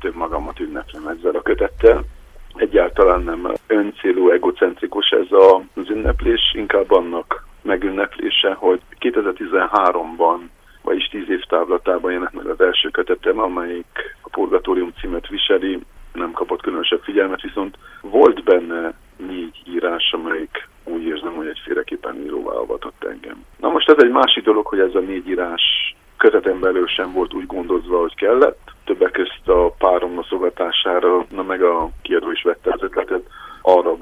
saját önmagamat ünneplem ezzel a kötettel. Egyáltalán nem öncélú, egocentrikus ez az ünneplés, inkább annak megünneplése, hogy 2013-ban, vagyis 10 év távlatában jelent meg az első kötetem, amelyik a Purgatórium címet viseli, nem kapott különösebb figyelmet, viszont volt benne 4 írás, amelyik úgy érzem, hogy egyféleképpen íróvá avatott engem. Na most ez egy másik dolog, hogy ez a 4 írás köteten belül sem volt úgy gondozva, hogy kellett. Többek közt a párom noszogatására, meg a kiadó is vette az ötletet. Arra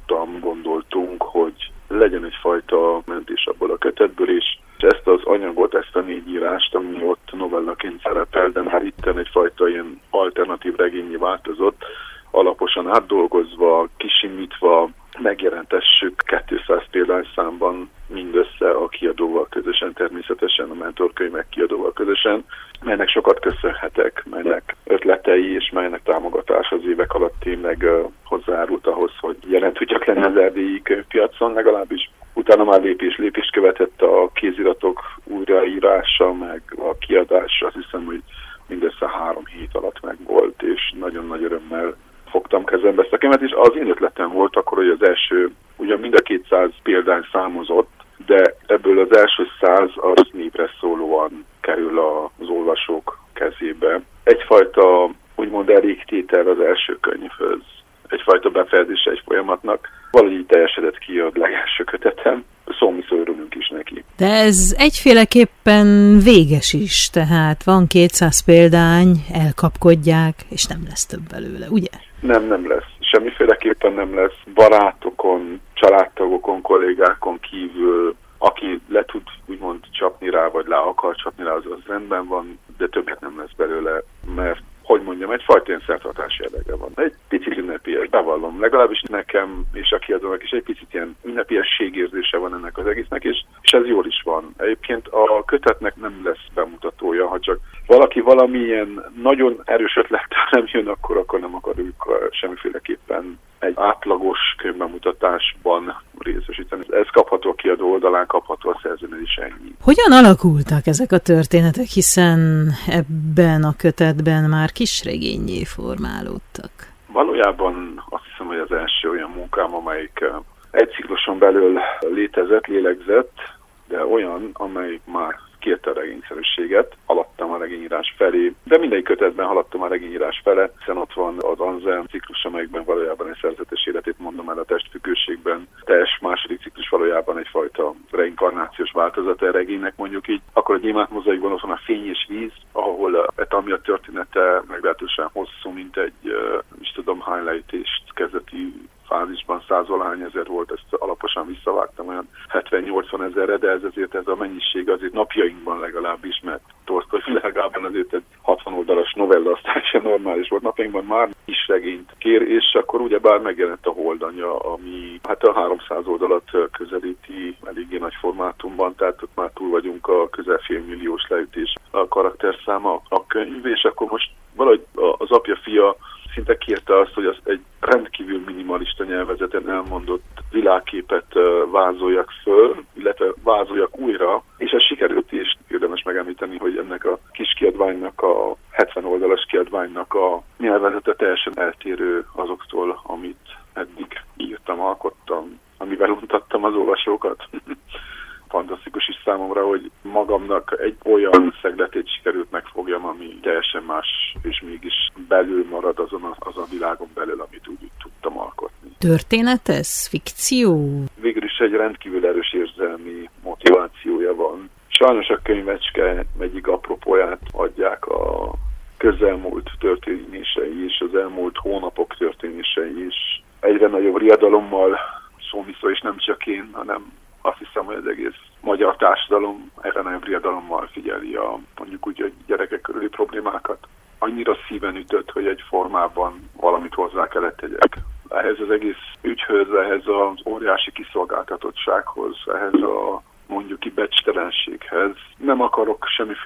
gondoltunk, hogy legyen egyfajta mentés abból a kötetből, és ezt az anyagot, ezt a 4 írást, ami ott novellaként szerepel, de már itten egyfajta ilyen alternatív regényi változott, alaposan átdolgozva, kisimítva, megjelentessük 200 példányszámban mindössze a kiadóval közösen, természetesen a mentorkönyvek kiadóval közösen, melynek sokat köszönhetek, melynek ötletei és melynek támogatás az évek alatt tényleg hozzájárult ahhoz, hogy jelen tudjak lenni az erdélyi könyvpiacon, legalábbis utána már lépést követett a kéziratok újraírása, meg a kiadás, azt hiszem, hogy mindössze 3 hét alatt megvolt, és nagyon nagy örömmel fogtam kezembe ezt a könyvet, és az én ötletem volt akkor, hogy az első, ugyan mind a 200 példány számozott, de ebből az első 100 az névre szólóan kerül az olvasók kezébe. Egyfajta úgymond elégtétel az első könyvhöz, egyfajta befejezése egy folyamatnak. Valahogy így teljesedett ki a legelső kötetem, szóval örülünk is neki. De ez egyféleképpen véges is, tehát van 200 példány, elkapkodják, és nem lesz több belőle, ugye? Nem lesz. Semmiféleképpen nem lesz. Barátokon, családtagokon, kollégákon kívül, aki le tud úgymond csapni rá, vagy le akar csapni rá, az rendben van, de többet nem lesz belőle, mert hogy mondjam, egyfajta ilyen szertartási jellege van. Egy picit ünnepélyes, bevallom. Legalábbis nekem és a kiadónak is egy picit ilyen ünnepélyességérzése van ennek az egésznek, és ez jól is van. Egyébként a kötetnek nem lesz bemutatója, ha csak valaki valamilyen nagyon erős ötlettel nem jön, akkor nem akarjuk semmiféleképpen egy átlagos könyvbemutatásban részesíteni. Ez kapható a kiadó oldalán, kapható a szerzőnél is, ennyi. Hogyan alakultak ezek a történetek, hiszen ebben a kötetben már kisregénnyé formálódtak? Valójában azt hiszem, hogy az első olyan munkám, amelyik egy cikluson belül lélegzett, de olyan, amely már kérte a regényszerűséget, haladtam a regényírás felé, de mindegyik kötetben haladtam a regényírás fele, hiszen ott van az Anselm ciklus, amelyikben valójában egy szerzetes életét mondom el a testfüggőségben, teljes második ciklus valójában egyfajta reinkarnációs változata a regénynek, mondjuk így. Akkor a Gyémánt mozaikban ott van a Fény és víz, ahol Etamia története meglehetősen hosszú, mint egy, highlight-ést kezdeti fázisban 100-valahány ezer volt, ezt alaposan visszavágtam olyan 70-80 ezerre, de ez a mennyiség azért napjainkban legalábbis, mert Tolsztoj világában azért egy 60 oldalas novella, aztán sem normális volt. Napjainkban már is regényt kér, és akkor ugyebár megjelent a Holdanya, ami hát a 300 oldalat közelíti eléggé nagy formátumban, tehát ott már túl vagyunk a közel félmilliós leütés a karakterszáma a könyv, és akkor most valahogy az apja-fia szinte kérte azt, hogy az egy rendkívül minimalista nyelvezeten elmondott világképet vázoljak föl, illetve vázoljak újra, és ez sikerült is. Érdemes megemlíteni, hogy ennek a kis kiadványnak, a 70 oldalas kiadványnak a nyelvezete teljesen eltérő azoktól, amit eddig írtam, alkottam, amivel untattam az olvasókat. Fantasztikus is számomra, hogy magamnak egy olyan szegletét sikerült megfogjam, ami teljesen más, és mégis belül marad az a világon belül, amit úgy tudtam alkotni. Történet ez? Fikció? Végül is egy rendkívül erős érzelmi motivációja van. Sajnos a könyvecske egyik apropóját adják a közelmúlt történései is, az elmúlt hónapok történései is. Egyre nagyobb riadalommal szó és nem csak én, hanem azt hiszem, hogy az egész magyar társadalom erre nagyobb riadalommal figyeli mondjuk úgy, hogy gyerekek körüli problémákat. Annyira szíven ütött, hogy egy formában valamit hozzá kellett tegyek. Ehhez az egész ügyhöz, ehhez az óriási kiszolgáltatottsághoz, ehhez a mondjuk ki becstelenséghez nem akarok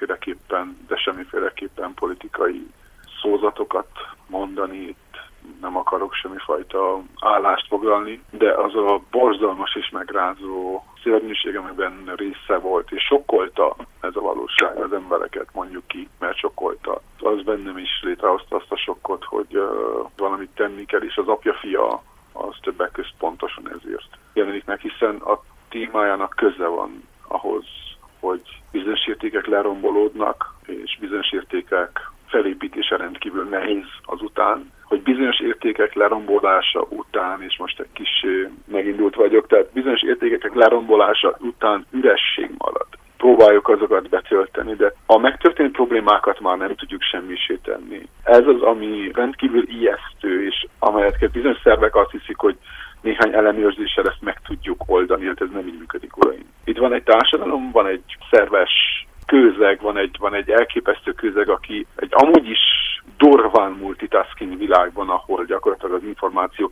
semmiféleképpen politikai szózatokat mondani, nem akarok semmifajta állást foglalni, de az a borzalmas és megrázó szörnyűség, amiben része volt, és sokkolta ez a valóság az embereket, mondjuk ki, mert sokkolta. Az bennem is létrehozta azt a sokkot, hogy valamit tenni kell, és az apja-fia az többek között pontosan ezért jelenik meg, hiszen a témájának köze van ahhoz, hogy bizonyos értékek lerombolódnak, és bizonyos értékek felépítése rendkívül nehéz azután, hogy bizonyos értékek lerombolása után, és most egy kis megindult vagyok, tehát bizonyos értékek lerombolása után üresség marad. Próbáljuk azokat betölteni, de a megtörtént problémákat már nem tudjuk semmisé tenni. Ez az, ami rendkívül ijesztő, és amelyet bizonyos szervek azt hiszik, hogy néhány ellenőrzéssel ezt meg tudjuk oldani, hát ez nem így működik, uraim. Itt van egy társadalom, van egy szerves közeg, van egy elképesztő közeg, aki egy amúgy is durván multitasking világban, ahol gyakorlatilag az információ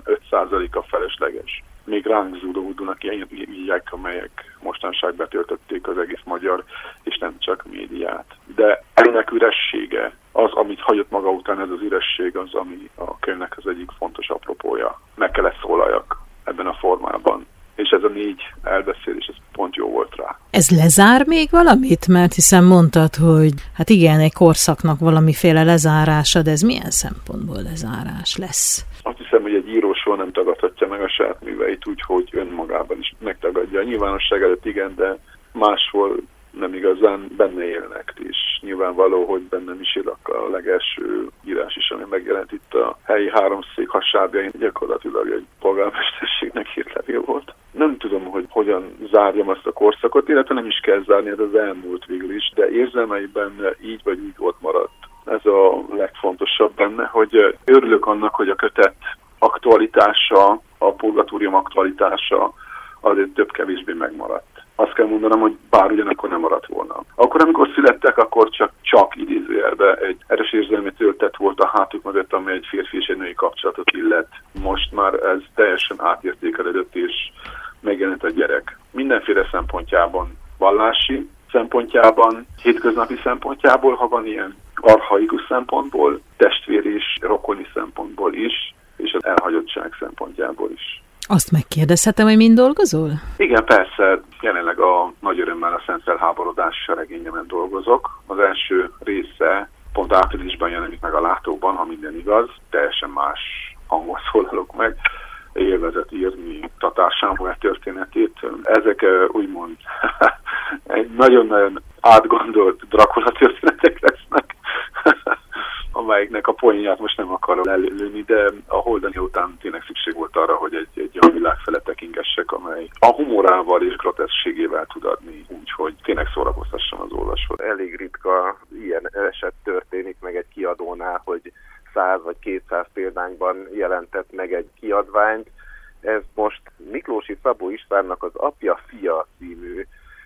95%-a felesleges. Még ránk zúdulnak ilyen ügyek, amelyek mostanság betöltötték az egész magyar, és nem csak médiát. De ennek üressége, az, amit hagyott maga után, ez az üresség, az, ami a könyvnek az egyik fontos apropója. Meg kellett szólaljak ebben a formában. És ez a 4 elbeszélés, ez pont jó volt rá. Ez lezár még valamit? Mert hiszen mondtad, hogy hát igen, egy korszaknak valamiféle lezárása, de ez milyen szempontból lezárás lesz? Azt hiszem, hogy egy író soha nem tagadhatja meg a saját műveit úgy, hogy önmagában is megtagadja. A nyilvánosság előtt igen, de máshol nem igazán benne élnek, és nyilvánvaló, hogy bennem is él a legelső írás is, ami megjelent itt a helyi háromszék hasábjain, gyakorlatilag egy polgármesterségnek írt levél volt. Nem tudom, hogy hogyan zárjam azt a korszakot, illetve nem is kell zárni, ez az elmúlt végül is, de érzelmeiben így vagy úgy ott maradt. Ez a legfontosabb benne, hogy örülök annak, hogy a kötet aktualitása, a purgatórium aktualitása azért több-kevésbé megmaradt. Azt kell mondanom, hogy bár ugyanakkor nem maradt volna. Akkor, amikor születtek, akkor csak idézőjelben egy erős érzelmi töltet volt a hátuk mögött, amely egy férfi és egy női kapcsolatot illet. Most már ez teljesen átértékelődött, és megjelent a gyerek. Mindenféle szempontjában, vallási szempontjában, hétköznapi szempontjából, ha van ilyen archaikus szempontból, testvér és rokoni szempontból is, és az elhagyottság szempontjából is. Azt megkérdezhetem, hogy mind dolgozol? Igen, persze. Jelenleg a nagy örömmel a Szent Felháborodás regényemen dolgozok. Az első része pont áprilisban jelenik meg a Látóban, ha minden igaz. Teljesen más hangon szólalok meg. Élvezet írni Tatár Sámuel történetét. Ezek úgymond egy nagyon-nagyon átgondolt Dracula történetek lesznek, amelyiknek a poénját most nem akarom lelőni, de a Holdani után tényleg szükség volt arra, hogy egy olyan világ fele tekingessek, amely a humorával és groteszségével tud adni, úgyhogy tényleg szórakoztassam az olvasót. Elég ritka ilyen eset történik meg egy kiadónál, hogy 100 vagy 200 példányban jelentett meg egy kiadványt. Ez most Miklósi Szabó Istvánnak az Apja-fia című,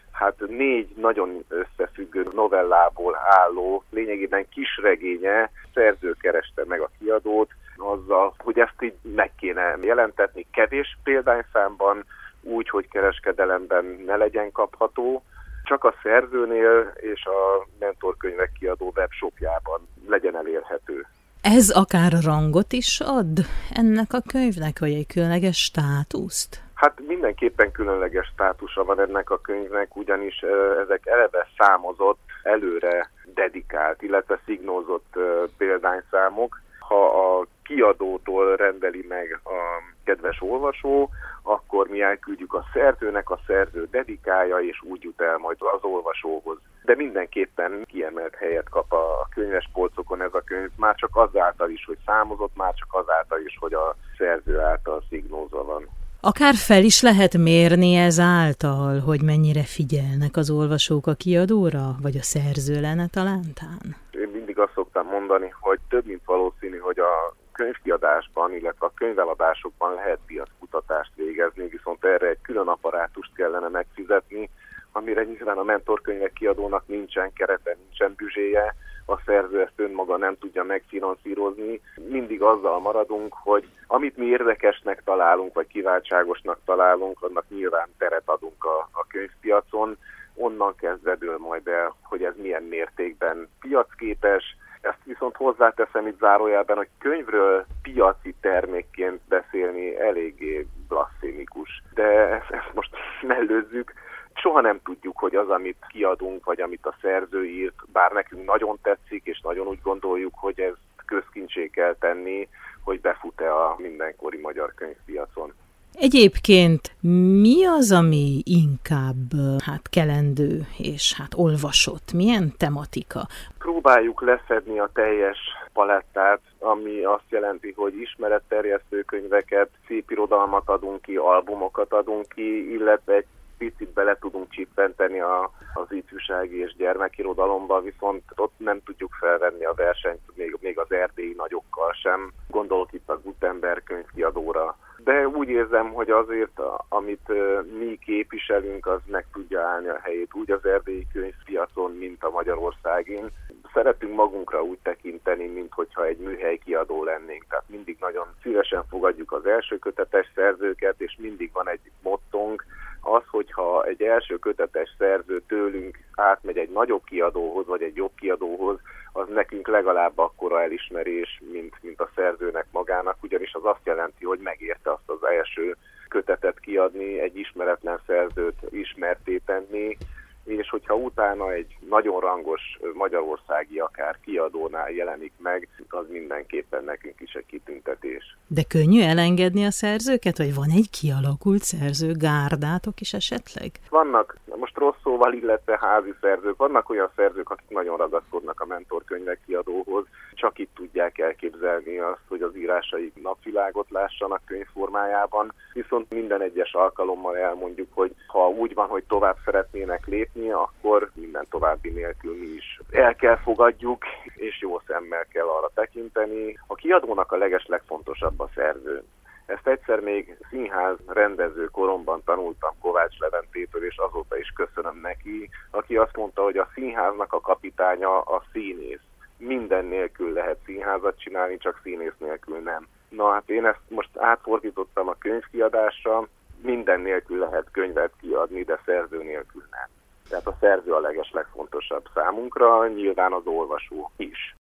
4 nagyon összefüggő novellából álló, lényegében kisregénye. Szerző kereste meg a kiadót azzal, hogy ezt így meg kéne jelentetni kevés példányszámban, úgy, hogy kereskedelemben ne legyen kapható, csak a szerzőnél és a mentorkönyvek kiadó webshopjában legyen elérhető. Ez akár rangot is ad ennek a könyvnek, vagy egy különleges státuszt? Mindenképpen különleges státusa van ennek a könyvnek, ugyanis ezek eleve számozott, előre dedikált, illetve szignózott példányszámok. Ha a kiadótól rendeli meg a kedves olvasó, akkor mi elküldjük a szerzőnek, a szerző dedikálja, és úgy jut el majd az olvasóhoz. De mindenképpen kiemelt helyet kap a könyvespolcokon ez a könyv, már csak azáltal is, hogy számozott, már csak azáltal is, hogy a szerző által szignózva van. Akár fel is lehet mérni ezáltal, hogy mennyire figyelnek az olvasók a kiadóra, vagy a szerző lenne talántán? Én mindig azt szoktam mondani, hogy több mint valószínű, hogy a könyvkiadásban, illetve a könyveladásokban lehet piackutatást végezni, viszont erre egy külön apparátust kellene megfizetni, amire nyilván a mentorkönyvek kiadónak nincsen kerete, nincsen büdzséje, a szerző ezt önmaga nem tudja megfinanszírozni. Mindig azzal maradunk, hogy amit mi érdekesnek találunk, vagy kiváltságosnak találunk, annak nyilván teret adunk a könyvpiacon. Onnan kezdve dől majd el, hogy ez milyen mértékben piacképes. Ezt viszont viszont hozzáteszem itt zárójelben, hogy könyvről piaci termékként beszélni eléggé blaszfémikus. De ezt most mellőzzük. Soha nem tudjuk, hogy az, amit kiadunk, vagy amit a szerző írt, bár nekünk nagyon tetszik, és nagyon úgy gondoljuk, hogy ezt közkincsé kell tenni, hogy befut-e a mindenkori magyar könyvpiacon. Egyébként mi az, ami inkább kelendő és olvasott? Milyen tematika? Próbáljuk leszedni a teljes palettát, ami azt jelenti, hogy ismeretterjesztő könyveket, szép irodalmat adunk ki, albumokat adunk ki, illetve egy picit bele tudunk csippenteni az ifjúsági és gyermekirodalomba, viszont ott nem tudjuk felvenni a versenyt még az erdélyi nagyokkal sem. Gondolok itt a Gutenberg könyvkiadóra. De úgy érzem, hogy azért, amit mi képviselünk, az meg tudja állni a helyét úgy az erdélyi könyvpiacon, mint a magyarországin. Szeretünk magunkra úgy tekinteni, minthogyha egy műhelykiadó lennénk. Tehát mindig nagyon szívesen fogadjuk az első kötetes szerzőket, és mindig van egy mottónk, az, hogyha egy első kötetes szerző tőlünk átmegy egy nagyobb kiadóhoz, vagy egy jobb kiadóhoz, az nekünk legalább akkora elismerés, mint a szerzőnek magának, ugyanis az azt jelenti, hogy megérte azt az első kötetet kiadni, egy ismeretlen szerzőt ismertté tenni, és hogyha utána egy nagyon rangos magyarországi akár kiadónál jelenik meg, az mindenképpen nekünk is egy kitüntetés. De könnyű elengedni a szerzőket, vagy van egy kialakult szerzőgárdátok is esetleg? Vannak, most rossz szóval, illetve házi szerzők, vannak olyan szerzők, akik nagyon ragaszkodnak a mentorkönyvek kiadóhoz, csak itt tudják elképzelni azt, hogy az írásaik napvilágot lássanak könyvformájában, viszont minden egyes alkalommal elmondjuk, hogy ha úgy van, hogy tovább szeretnének lépni, akkor minden további nélkül mi is el kell fogadjuk, és jó szemmel kell arra tekinteni. A kiadónak a legfontosabb a szerző. Ezt egyszer még színház rendező koromban tanultam Kovács Leventétől, és azóta is köszönöm neki, aki azt mondta, hogy a színháznak a kapitánya a színész. Minden nélkül lehet színházat csinálni, csak színész nélkül nem. Na hát én ezt most átfordítottam a könyvkiadásra, minden nélkül lehet könyvet kiadni, de szerző nélkül nem. Tehát a szerző a legfontosabb számunkra, nyilván az olvasó is.